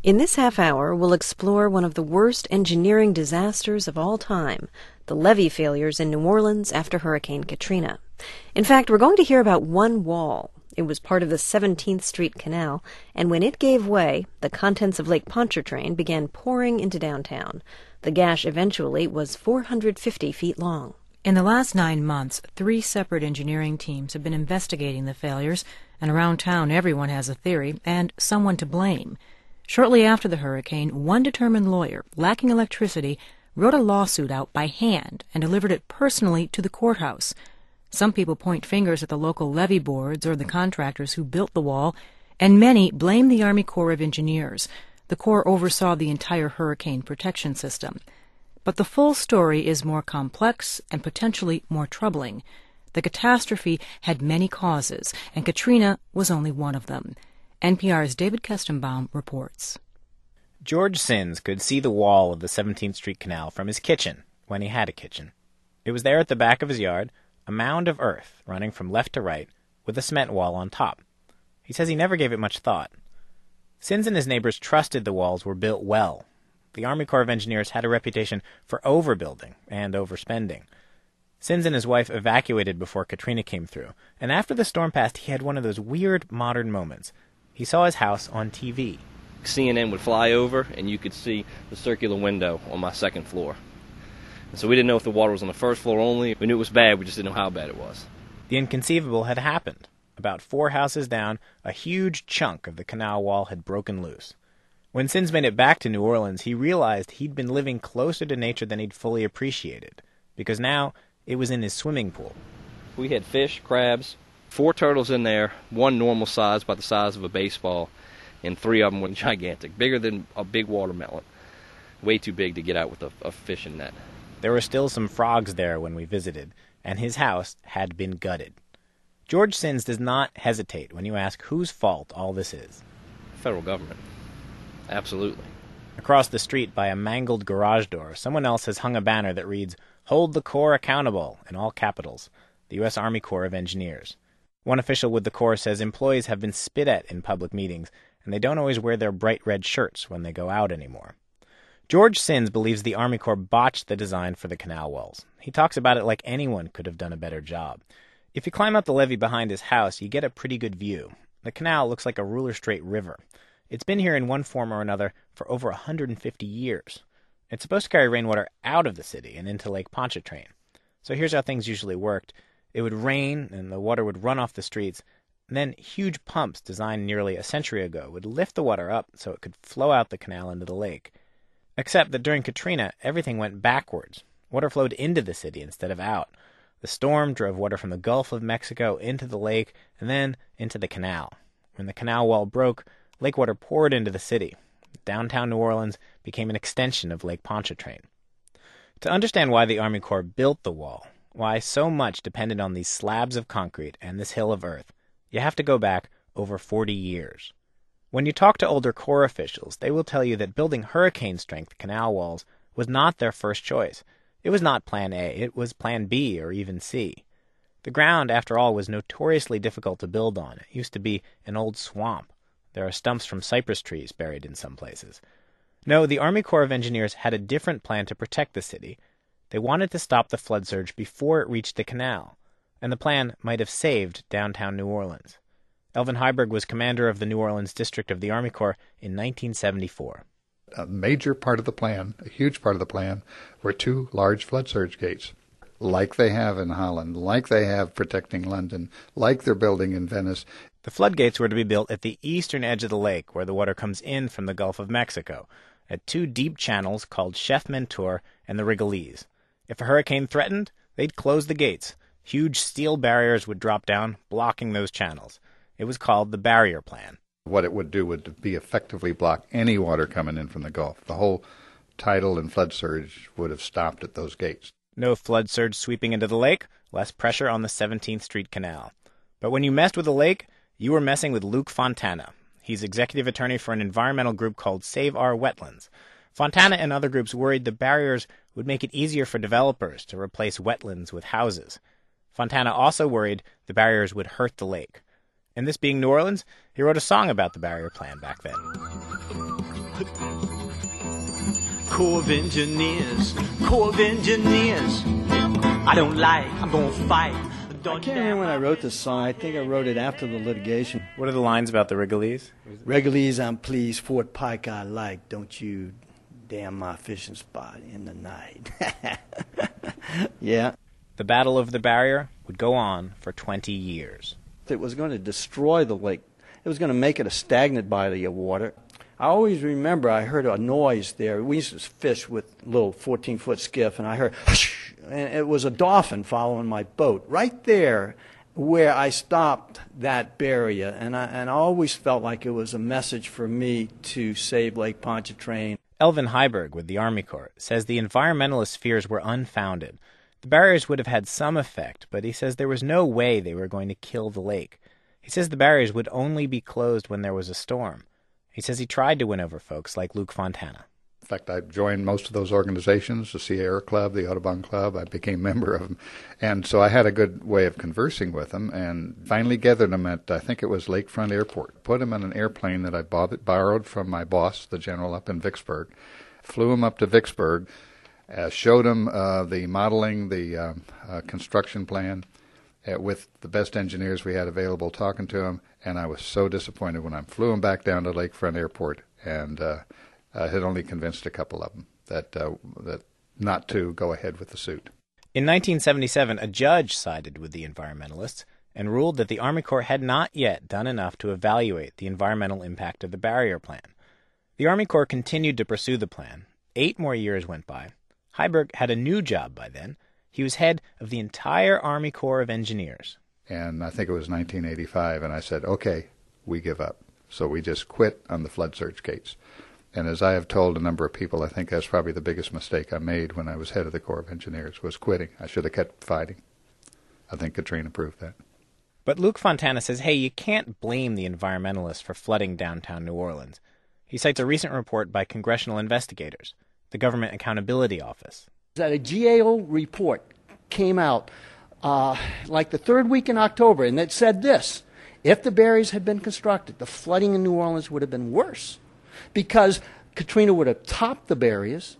In this half hour, we'll explore one of the worst engineering disasters of all time, the levee failures in New Orleans after Hurricane Katrina. In fact, we're going to hear about one wall. It was part of the 17th Street Canal, and when it gave way, the contents of Lake Pontchartrain began pouring into downtown. The gash eventually was 450 feet long. In the last 9 months, 3 separate engineering teams have been investigating the failures, and around town everyone has a theory and someone to blame. Shortly after the hurricane, one determined lawyer, lacking electricity, wrote a lawsuit out by hand and delivered it personally to the courthouse. Some people point fingers at the local levee boards or the contractors who built the wall, and many blame the Army Corps of Engineers. The Corps oversaw the entire hurricane protection system. But the full story is more complex and potentially more troubling. The catastrophe had many causes, and Katrina was only one of them. NPR's David Kestenbaum reports. George Sins could see the wall of the 17th Street Canal from his kitchen, when he had a kitchen. It was there at the back of his yard, a mound of earth running from left to right, with a cement wall on top. He says he never gave it much thought. Sins and his neighbors trusted the walls were built well. The Army Corps of Engineers had a reputation for overbuilding and overspending. Sins and his wife evacuated before Katrina came through, and after the storm passed, he had one of those weird modern moments. He saw his house on TV. CNN would fly over, and you could see the circular window on my second floor. And so we didn't know if the water was on the first floor only. We knew it was bad, we just didn't know how bad it was. The inconceivable had happened. About 4 houses down, a huge chunk of the canal wall had broken loose. When Sins made it back to New Orleans, he realized he'd been living closer to nature than he'd fully appreciated, because now it was in his swimming pool. We had fish, crabs, 4 turtles in there, 1 normal size, about the size of a baseball, and 3 of them were gigantic, bigger than a big watermelon. Way too big to get out with a fishing net. There were still some frogs there when we visited, and his house had been gutted. George Sins does not hesitate when you ask whose fault all this is. Federal government. Absolutely. Across the street by a mangled garage door, someone else has hung a banner that reads, "Hold the Corps accountable," in all capitals, the U.S. Army Corps of Engineers. One official with the Corps says employees have been spit at in public meetings, and they don't always wear their bright red shirts when they go out anymore. George Sins believes the Army Corps botched the design for the canal walls. He talks about it like anyone could have done a better job. If you climb up the levee behind his house, you get a pretty good view. The canal looks like a ruler-straight river. It's been here in one form or another for over 150 years. It's supposed to carry rainwater out of the city and into Lake Pontchartrain. So here's how things usually worked. It would rain, and the water would run off the streets. And then huge pumps designed nearly a century ago would lift the water up so it could flow out the canal into the lake. Except that during Katrina, everything went backwards. Water flowed into the city instead of out. The storm drove water from the Gulf of Mexico into the lake and then into the canal. When the canal wall broke, lake water poured into the city. Downtown New Orleans became an extension of Lake Pontchartrain. To understand why the Army Corps built the wall, why so much depended on these slabs of concrete and this hill of earth, you have to go back over 40 years. When you talk to older Corps officials, they will tell you that building hurricane-strength canal walls was not their first choice. It was not Plan A, it was Plan B or even C. The ground, after all, was notoriously difficult to build on. It used to be an old swamp. There are stumps from cypress trees buried in some places. No, the Army Corps of Engineers had a different plan to protect the city. They wanted to stop the flood surge before it reached the canal, and the plan might have saved downtown New Orleans. Elvin Heiberg was commander of the New Orleans District of the Army Corps in 1974. A major part of the plan, a huge part of the plan, were 2 large flood surge gates, like they have in Holland, like they have protecting London, like they're building in Venice. The floodgates were to be built at the eastern edge of the lake, where the water comes in from the Gulf of Mexico, at 2 deep channels called Chef Mentor and the Rigolets. If a hurricane threatened, they'd close the gates. Huge steel barriers would drop down, blocking those channels. It was called the Barrier Plan. What it would do would be effectively block any water coming in from the Gulf. The whole tidal and flood surge would have stopped at those gates. No flood surge sweeping into the lake, less pressure on the 17th Street Canal. But when you messed with the lake, you were messing with Luc Fontana. He's executive attorney for an environmental group called Save Our Wetlands. Fontana and other groups worried the barriers would make it easier for developers to replace wetlands with houses. Fontana also worried the barriers would hurt the lake. And this being New Orleans, he wrote a song about the Barrier Plan back then. Corps of Engineers, Corps of Engineers. I don't like, I'm gonna fight. I can't remember when I wrote this song. I think I wrote it after the litigation. What are the lines about the Wriggleys? Wrigley's, I'm pleased. Fort Pike, I like. Don't you damn my fishing spot in the night. Yeah. The Battle of the Barrier would go on for 20 years. It was going to destroy the lake. It was going to make it a stagnant body of water. I always remember I heard a noise there. We used to fish with a little 14-foot skiff, and I heard, whoosh, and it was a dolphin following my boat right there where I stopped that barrier. And I always felt like it was a message for me to save Lake Pontchartrain. Elvin Heiberg with the Army Corps says the environmentalist fears were unfounded. The barriers would have had some effect, but he says there was no way they were going to kill the lake. He says the barriers would only be closed when there was a storm. He says he tried to win over folks like Luke Fontana. In fact, I joined most of those organizations, the Sierra Club, the Audubon Club. I became a member of them. And so I had a good way of conversing with them and finally gathered them at, I think it was Lakefront Airport. Put them in an airplane that I borrowed from my boss, the general up in Vicksburg. Flew them up to Vicksburg, showed them the modeling, the construction plan with the best engineers we had available, talking to them. And I was so disappointed when I flew them back down to Lakefront Airport and I had only convinced a couple of them that not to go ahead with the suit. In 1977, a judge sided with the environmentalists and ruled that the Army Corps had not yet done enough to evaluate the environmental impact of the barrier plan. The Army Corps continued to pursue the plan. 8 more years went by. Heiberg had a new job by then. He was head of the entire Army Corps of Engineers. And I think it was 1985, and I said, okay, we give up. So we just quit on the flood surge gates. And as I have told a number of people, I think that's probably the biggest mistake I made when I was head of the Corps of Engineers, was quitting. I should have kept fighting. I think Katrina proved that. But Luke Fontana says, hey, you can't blame the environmentalists for flooding downtown New Orleans. He cites a recent report by congressional investigators, the Government Accountability Office. That a GAO report came out like the third week in October, and it said this: if the barriers had been constructed, the flooding in New Orleans would have been worse because Katrina would have topped the barriers.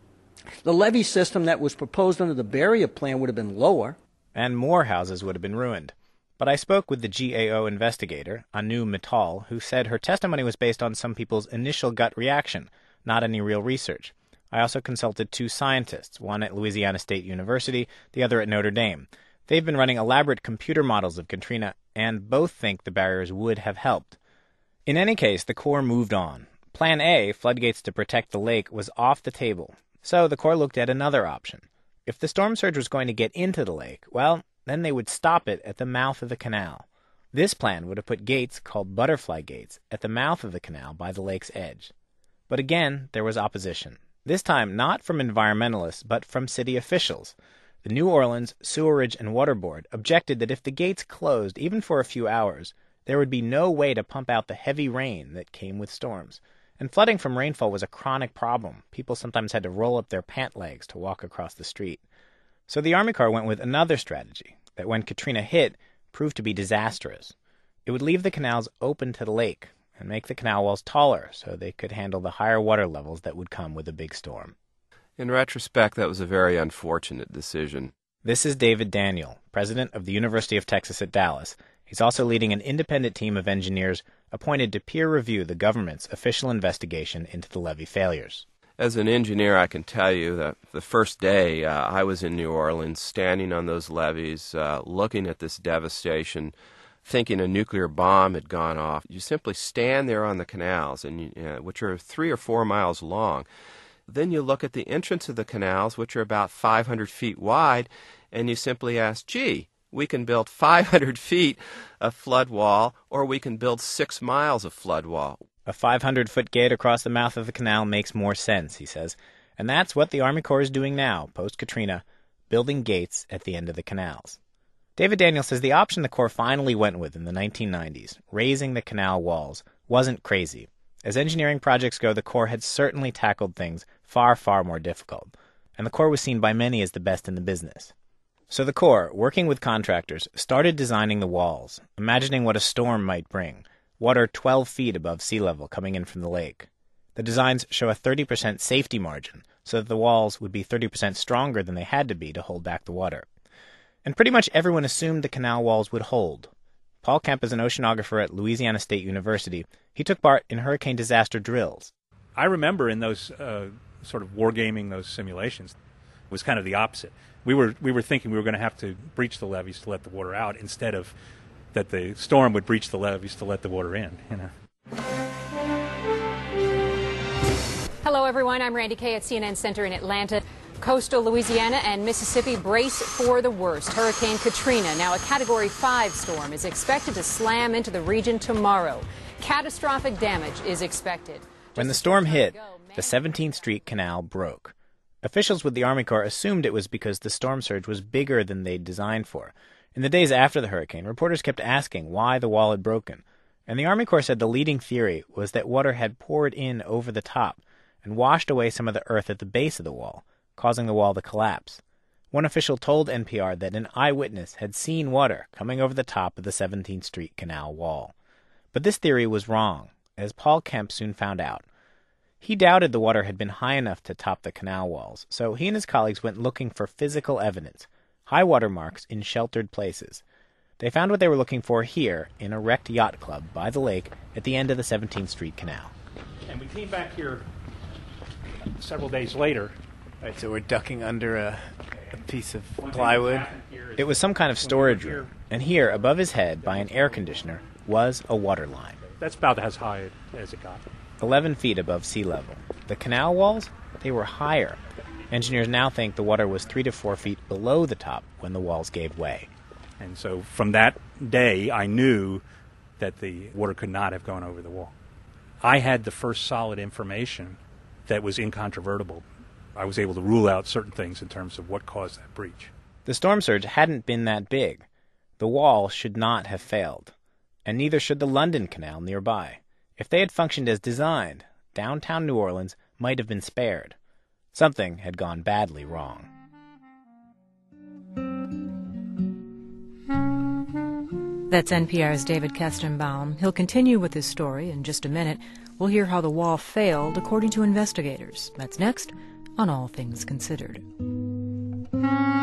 The levee system that was proposed under the barrier plan would have been lower. And more houses would have been ruined. But I spoke with the GAO investigator, Anu Mittal, who said her testimony was based on some people's initial gut reaction, not any real research. I also consulted 2 scientists, one at Louisiana State University, the other at Notre Dame. They've been running elaborate computer models of Katrina, and both think the barriers would have helped. In any case, the Corps moved on. Plan A, floodgates to protect the lake, was off the table. So the Corps looked at another option. If the storm surge was going to get into the lake, well, then they would stop it at the mouth of the canal. This plan would have put gates called butterfly gates at the mouth of the canal by the lake's edge. But again, there was opposition. This time not from environmentalists, but from city officials. The New Orleans Sewerage and Water Board objected that if the gates closed, even for a few hours, there would be no way to pump out the heavy rain that came with storms. And flooding from rainfall was a chronic problem. People sometimes had to roll up their pant legs to walk across the street. So the Army Corps went with another strategy that when Katrina hit proved to be disastrous. It would leave the canals open to the lake and make the canal walls taller so they could handle the higher water levels that would come with a big storm. In retrospect, that was a very unfortunate decision. This is David Daniel, president of the University of Texas at Dallas. He's also leading an independent team of engineers appointed to peer review the government's official investigation into the levee failures. As an engineer, I can tell you that the first day I was in New Orleans, standing on those levees, looking at this devastation, thinking a nuclear bomb had gone off. You simply stand there on the canals, which are 3 or 4 miles long. Then you look at the entrance of the canals, which are about 500 feet wide, and you simply ask, gee, we can build 500 feet of flood wall, or we can build 6 miles of flood wall. A 500-foot gate across the mouth of the canal makes more sense, he says. And that's what the Army Corps is doing now, post-Katrina, building gates at the end of the canals. David Daniel says the option the Corps finally went with in the 1990s, raising the canal walls, wasn't crazy. As engineering projects go, the Corps had certainly tackled things far, far more difficult. And the Corps was seen by many as the best in the business. So the Corps, working with contractors, started designing the walls, imagining what a storm might bring. Water 12 feet above sea level coming in from the lake. The designs show a 30% safety margin, so that the walls would be 30% stronger than they had to be to hold back the water. And pretty much everyone assumed the canal walls would hold. Paul Kemp is an oceanographer at Louisiana State University. He took part in hurricane disaster drills. I remember in those sort of wargaming, those simulations, it was kind of the opposite. We were thinking we were going to have to breach the levees to let the water out instead of that the storm would breach the levees to let the water in, you know. Hello, everyone. I'm Randy Kay at CNN Center in Atlanta. Coastal Louisiana and Mississippi brace for the worst. Hurricane Katrina, now a Category 5 storm, is expected to slam into the region tomorrow. Catastrophic damage is expected. When the storm hit, the 17th Street Canal broke. Officials with the Army Corps assumed it was because the storm surge was bigger than they'd designed for. In the days after the hurricane, reporters kept asking why the wall had broken. And the Army Corps said the leading theory was that water had poured in over the top and washed away some of the earth at the base of the wall, causing the wall to collapse. One official told NPR that an eyewitness had seen water coming over the top of the 17th Street Canal wall. But this theory was wrong, as Paul Kemp soon found out. He doubted the water had been high enough to top the canal walls, so he and his colleagues went looking for physical evidence, high water marks in sheltered places. They found what they were looking for here in a wrecked yacht club by the lake at the end of the 17th Street Canal. And we came back here several days later. Right, so we're ducking under a piece of plywood. It was some kind of storage room, and here, above his head, by an air conditioner, was a water line. That's about as high as it got. 11 feet above sea level. The canal walls, they were higher. Engineers now think the water was 3 to 4 feet below the top when the walls gave way. And so from that day, I knew that the water could not have gone over the wall. I had the first solid information that was incontrovertible. I was able to rule out certain things in terms of what caused that breach. The storm surge hadn't been that big. The wall should not have failed, and neither should the London Canal nearby. If they had functioned as designed, downtown New Orleans might have been spared. Something had gone badly wrong. That's NPR's David Kestenbaum. He'll continue with his story in just a minute. We'll hear how the wall failed according to investigators. That's next on All Things Considered.